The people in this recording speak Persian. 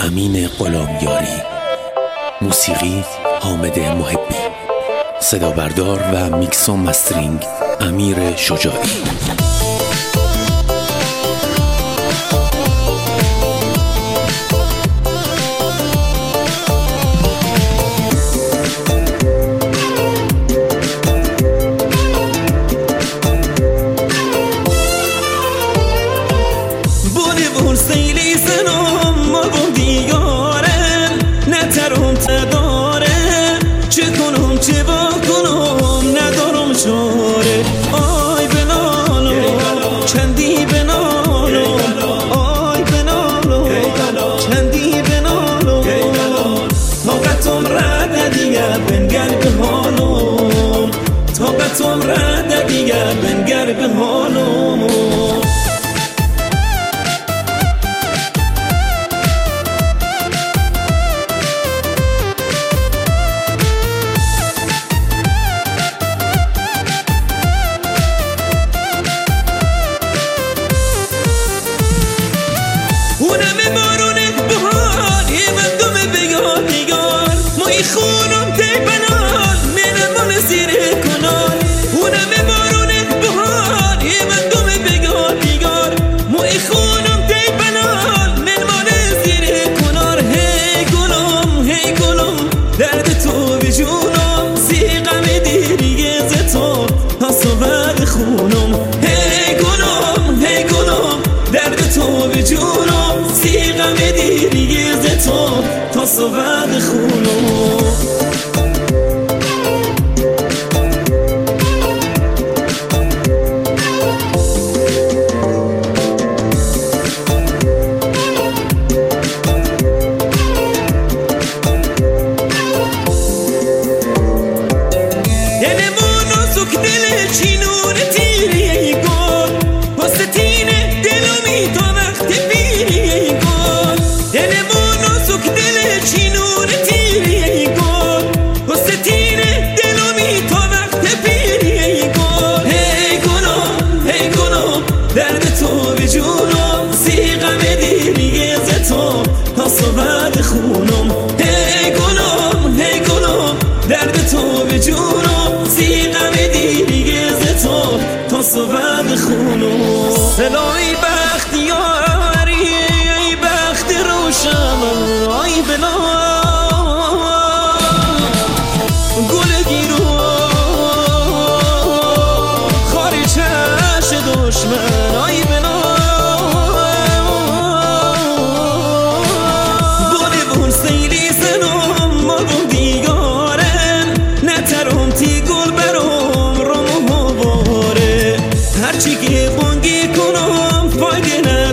امین غلامیاری، موسیقی حامد محبی، صدا بردار و میکس و مسترینگ امیر شجاعی. سیلی سنم ما با دیگارم نترم تدارم چه کنم چه با کنم ندارم چاره. آی بنالم چندی بنالم، آی بنالم چندی بنالم، طاقتم رد دیگر بنگر به حالم، طاقتم رد دیگر بنگر به حالم. اونم بارونت بهار یه مردم بگار نگار مای خونم تی بنال منم مال زیر کنار. اونم بارونت بهار یه مردم بگار نگار مای خونم تی بنال من مال زیر کنار. هی گلم درد تو به جونم سیغم دیریه ز تو پس بعد خونم. هی گلم درد تو به جونم سیغم دیریه ز تو تا صبح خونم. دلمونو سوک دل چینون تیریه گل واسه تینه دلمی تا وقت پیریه گل. دلمونو سوک دل چینون تیریه گل واسه تینه دلمی تا وقت پیریه گل. هی گلم درد تو به جونم سیغم دیریه ز تو تا صبح خونم. هی گلم درد تو به جونم سیغم دیریه ز تو تا صبح خونم. سلای بختیاری ای بخت روشن آی بلا گل گیرو خاری چش دشمن آی بلا بون سیلی سنم ما بون دیگارم نترم تی گل برم روم هواره هرچی که بانگی کنم فایده